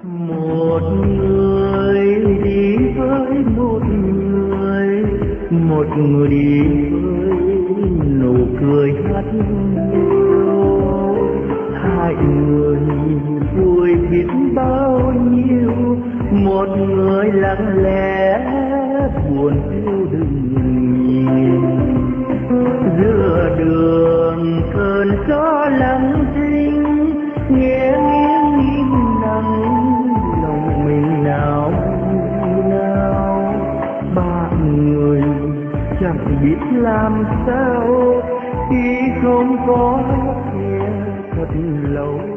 Một người đi với một người đi với nụ cười hắt hiu. Hai người vui biết bao nhiêu, một người lặng lẽ buồn phiêu đừng nhìn. Giữa đường cơn gió lặng thinh, nghe nghiêng im lặng lòng mình nào nào. Ba người chẳng biết làm sao khi không có kia thật lâu.